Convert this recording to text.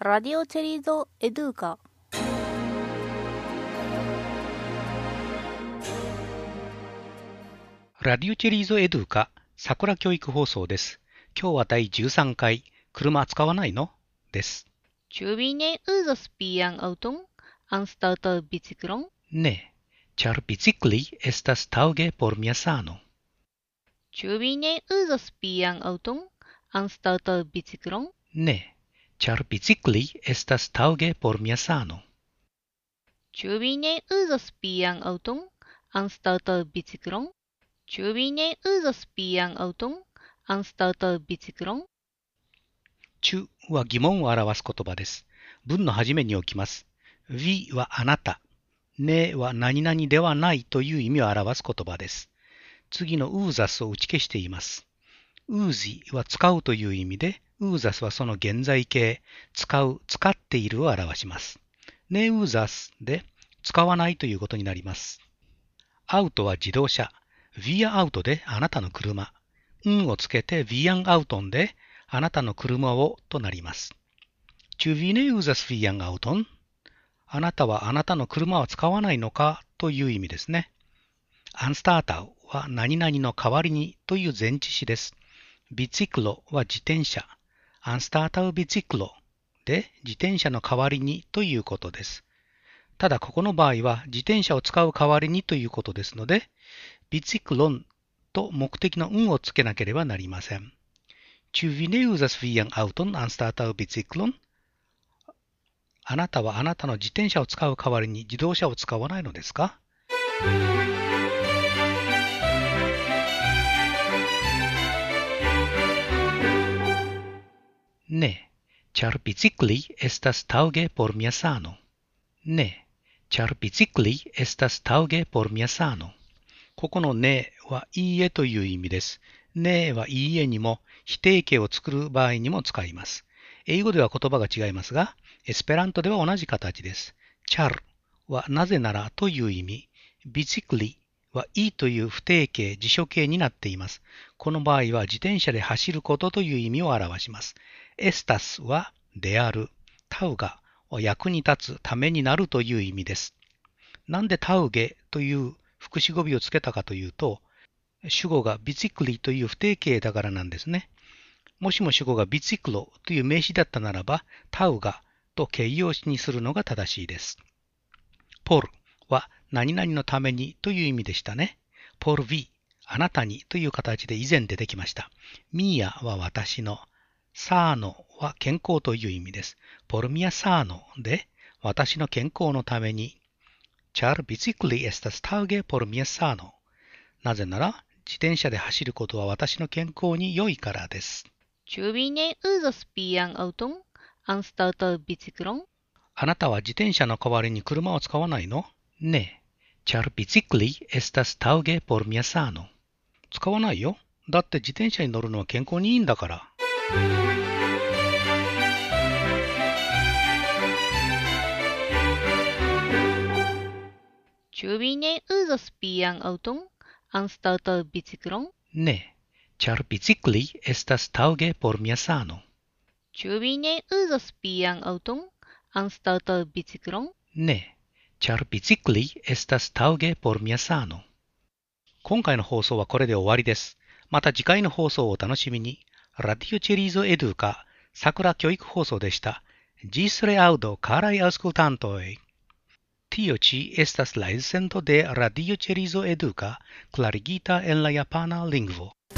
Radio Cherizo Educa。 ラディオチェリーゾエドゥカ桜教育放送です。今日は第13回、車使わないのです。 Jubine uzas pian auton anstataŭ biciklon? Ne, ĉar bicikli estas taŭge por mia sano. Jubine uzas pian auton anstataŭ biciklon? Ne, ĉar bicikli estas taŭge por mia sano. Jubine uzas pian auton anstataŭ biciklon? Jubine uzas pian auton anstataŭ biciklon? チュは疑問を表す言葉です。文の始めに置きます。vi はあなた、ねは何々ではないという意味を表す言葉です。次のウーザスを打ち消しています。ウージは使うという意味で、ウーザスはその現在形、使う、使っているを表します。ねウーザスで使わないということになります。アウトは自動車、ヴィアアウトであなたの車、んをつけてヴィアンアウトンであなたの車をとなります。チュヴィネウザスヴィアンアウトン、あなたはあなたの車は使わないのかという意味ですね。アンスタータウは何々の代わりにという前置詞です。ビチクロは自転車、アンスタータウビチクロで自転車の代わりにということです。ただここの場合は自転車を使う代わりにということですので、ビチクロンと目的のんをつけなければなりません。チュヴィネウザスヴィアンアウトンアンスタータウビチクロン、あなたはあなたの自転車を使う代わりに自動車を使わないのですか？ね、ĉar bicikli estas taŭge por mia sano。ね、ĉar bicikli estas taŭge por mia sano。ここのねはいいえという意味です。ねはいいえにも否定形を作る場合にも使います。英語では言葉が違いますが、エスペラントでは同じ形です。char はなぜならという意味、bicikli はいいという不定形、辞書形になっています。この場合は自転車で走ることという意味を表します。estas はである、タウガは役に立つ、ためになるという意味です。なんでタウゲという副詞語尾をつけたかというと、主語がビチクリという不定形だからなんですね。もしも主語がビチクロという名詞だったならば、タウガと形容詞にするのが正しいです。ポルは何々のためにという意味でしたね。ポルヴィ、あなたにという形で以前出てきました。ミーアは私の、サーノは健康という意味です。ポルミアサーノで私の健康のために、ĉar bicikli estas taŭge por mia sano。なぜなら自転車で走ることは私の健康に良いからです。 Ĉu vi ne uzas pian aŭton anstataŭ biciklon? あなたは自転車の代わりに車を使わないの？ねえ、ĉar bicikli estas taŭge por mia sano。使わないよ。だって自転車に乗るのは健康にいいんだから。 Ĉu vi ne uzas pian aŭton anstataŭ biciklon? Ne, ĉar bicikli estas taŭge por mia sano。 Ĉu vi ne uzas pian aŭton anstataŭ biciklon? Ne, ĉar bicikli estas taŭge por mia sano。今回の放送はこれで終わりです。また次回の放送をお楽しみに。ラディオチェリーゾエドゥカ、桜教育放送でした。Ĝis reaŭdo, karaj aŭskultantoj. Tio ĉi estas la elsendo de Radio Cherizo Educa, klarigita en la japana lingvo.